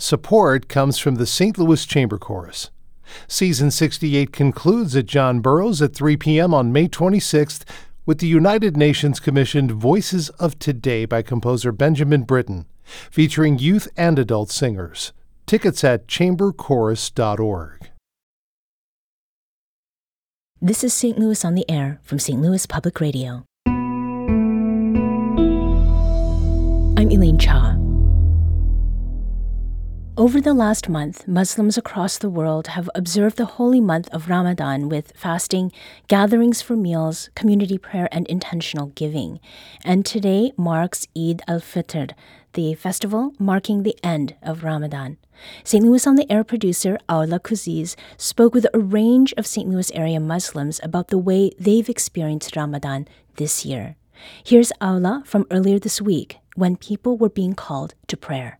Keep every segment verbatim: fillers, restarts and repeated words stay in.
Support comes from the Saint Louis Chamber Chorus. Season sixty-eight concludes at John Burroughs at three p.m. on May twenty-sixth with the United Nations commissioned Voices of Today by composer Benjamin Britten, featuring youth and adult singers. Tickets at chamber chorus dot org. This is Saint Louis on the Air from Saint Louis Public Radio. I'm Elaine Cha. Over the last month, Muslims across the world have observed the holy month of Ramadan with fasting, gatherings for meals, community prayer, and intentional giving. And today marks Eid al-Fitr, the festival marking the end of Ramadan. Saint Louis on the Air producer Aula Kuziz spoke with a range of Saint Louis area Muslims about the way they've experienced Ramadan this year. Here's Aula from earlier this week when people were being called to prayer.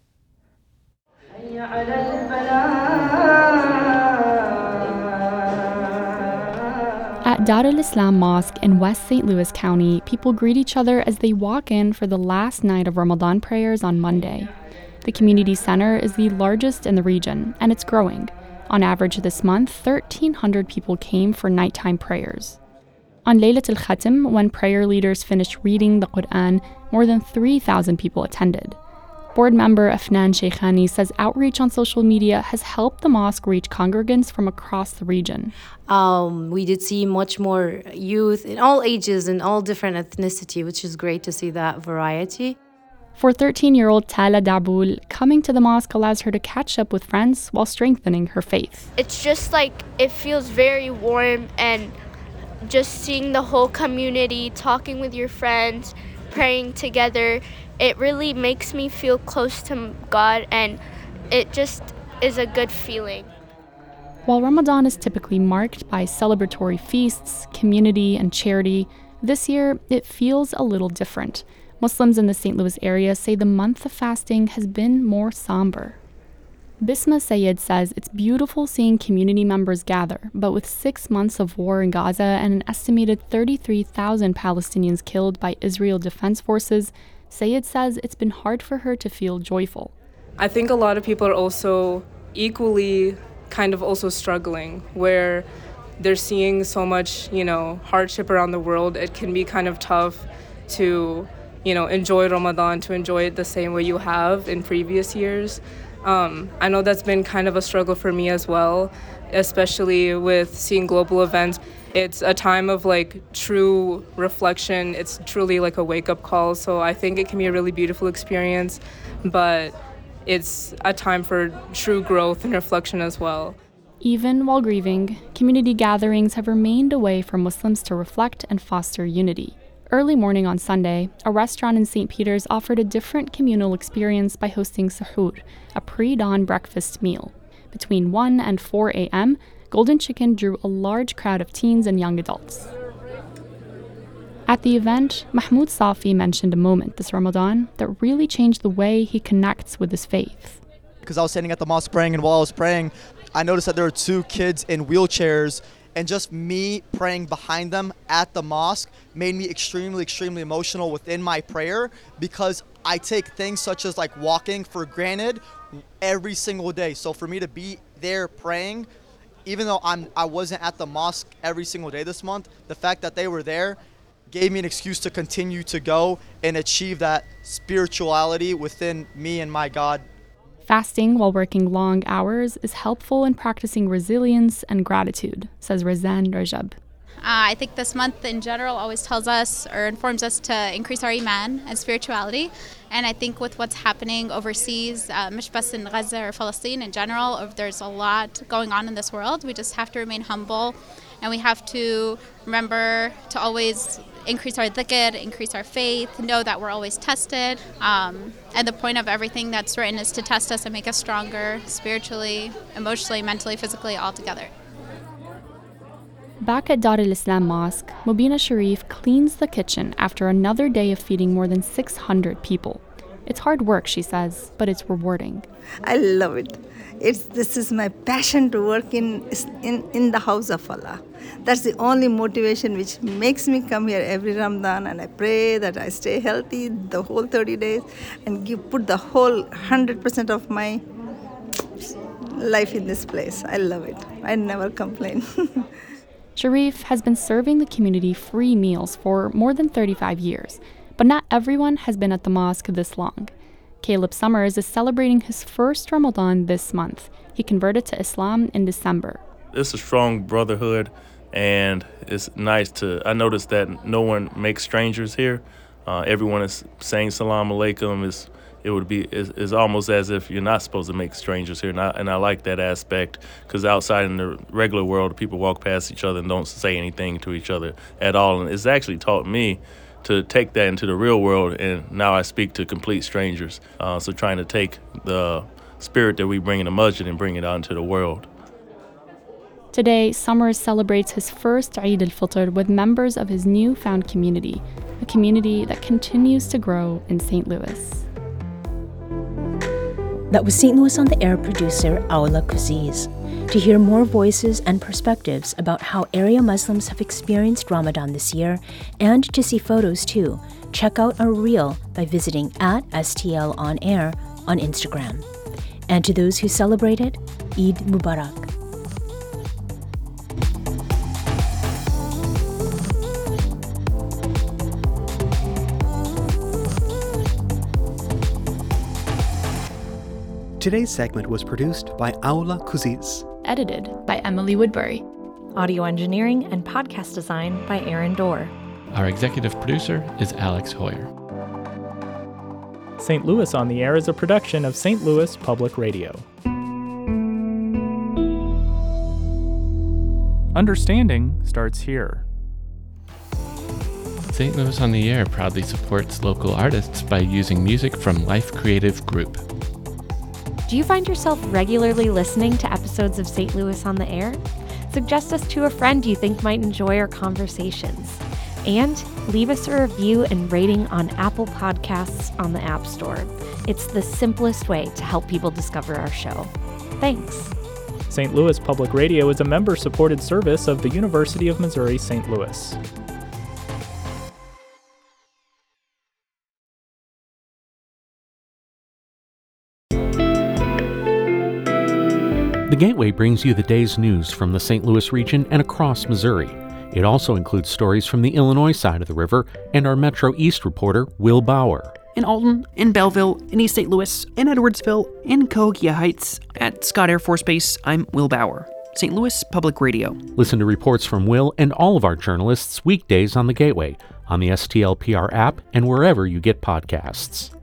At Dar al-Islam Mosque in West Saint Louis County, people greet each other as they walk in for the last night of Ramadan prayers on Monday. The community center is the largest in the region, and it's growing. On average this month, thirteen hundred people came for nighttime prayers. On Laylat al-Khatim, when prayer leaders finished reading the Quran, more than three thousand people attended. Board member Afnan Sheikhani says outreach on social media has helped the mosque reach congregants from across the region. Um, we did see much more youth in all ages and all different ethnicity, which is great to see that variety. For thirteen-year-old Tala Dabul, coming to the mosque allows her to catch up with friends while strengthening her faith. It's just like, it feels very warm, and just seeing the whole community, talking with your friends, praying together, it really makes me feel close to God, and it just is a good feeling. While Ramadan is typically marked by celebratory feasts, community, and charity, this year it feels a little different. Muslims in the Saint Louis area say the month of fasting has been more somber. Bisma Sayed says it's beautiful seeing community members gather, but with six months of war in Gaza and an estimated thirty-three thousand Palestinians killed by Israel Defense Forces, Sayed says it's been hard for her to feel joyful. I think a lot of people are also equally kind of also struggling, where they're seeing so much, you know, hardship around the world. It can be kind of tough to, you know, enjoy Ramadan, to enjoy it the same way you have in previous years. Um, I know that's been kind of a struggle for me as well, especially with seeing global events. It's a time of like true reflection. It's truly like a wake-up call. So I think it can be a really beautiful experience, but it's a time for true growth and reflection as well. Even while grieving, community gatherings have remained a way for Muslims to reflect and foster unity. Early morning on Sunday, a restaurant in Saint Peter's offered a different communal experience by hosting suhoor, a pre-dawn breakfast meal. Between one and four a.m., Golden Chicken drew a large crowd of teens and young adults. At the event, Mahmoud Safi mentioned a moment this Ramadan that really changed the way he connects with his faith. Because I was standing at the mosque praying, and while I was praying, I noticed that there were two kids in wheelchairs, and just me praying behind them at the mosque made me extremely, extremely emotional within my prayer, because I take things such as like walking for granted every single day. So for me to be there praying, even though I'm, I wasn't at the mosque every single day this month, the fact that they were there gave me an excuse to continue to go and achieve that spirituality within me and my God. Fasting while working long hours is helpful in practicing resilience and gratitude, says Razan Rajab. Uh, I think this month in general always tells us or informs us to increase our iman and spirituality. And I think with what's happening overseas, uh, مش بس in Gaza or Palestine in general, if there's a lot going on in this world, we just have to remain humble, and we have to remember to always increase our dhikr, increase our faith, know that we're always tested. Um, and the point of everything that's written is to test us and make us stronger spiritually, emotionally, mentally, physically, all together. Back at Dar al-Islam Mosque, Mubina Sharif cleans the kitchen after another day of feeding more than six hundred people. It's hard work, she says, but it's rewarding. I love it. It's this is my passion to work in in in the house of Allah. That's the only motivation which makes me come here every Ramadan, and I pray that I stay healthy the whole thirty days and give put the whole one hundred percent of my life in this place. I love it. I never complain. Sharif has been serving the community free meals for more than thirty-five years, but not everyone has been at the mosque this long. Caleb Summers is celebrating his first Ramadan this month. He converted to Islam in December. It's a strong brotherhood, and it's nice to, I noticed that no one makes strangers here. Uh, everyone is saying salam alaikum. It's, it would be, it's, it's almost as if you're not supposed to make strangers here, and I, and I like that aspect, because outside in the regular world, people walk past each other and don't say anything to each other at all, and it's actually taught me to take that into the real world, and now I speak to complete strangers. Uh, so trying to take the spirit that we bring in the masjid and bring it out into the world. Today, Summers celebrates his first Eid al-Fitr with members of his newfound community, a community that continues to grow in Saint Louis. That was Saint Louis on the Air producer Aula Kuziz. To hear more voices and perspectives about how area Muslims have experienced Ramadan this year, and to see photos too, check out our reel by visiting at S T L On Air on Instagram. And to those who celebrate it, Eid Mubarak. Today's segment was produced by Aula Kuziz. Edited by Emily Woodbury. Audio engineering and podcast design by Aaron Dorr. Our executive producer is Alex Hoyer. Saint Louis on the Air is a production of Saint Louis Public Radio. Understanding starts here. Saint Louis on the Air proudly supports local artists by using music from Life Creative Group. Do you find yourself regularly listening to episodes of Saint Louis on the Air? Suggest us to a friend you think might enjoy our conversations. And leave us a review and rating on Apple Podcasts on the App Store. It's the simplest way to help people discover our show. Thanks. Saint Louis Public Radio is a member-supported service of the University of Missouri Saint Louis. The Gateway brings you the day's news from the Saint Louis region and across Missouri. It also includes stories from the Illinois side of the river and our Metro East reporter, Will Bauer. In Alton, in Belleville, in East Saint Louis, in Edwardsville, in Cahokia Heights, at Scott Air Force Base, I'm Will Bauer. Saint Louis Public Radio. Listen to reports from Will and all of our journalists weekdays on the Gateway, on the S T L P R app, and wherever you get podcasts.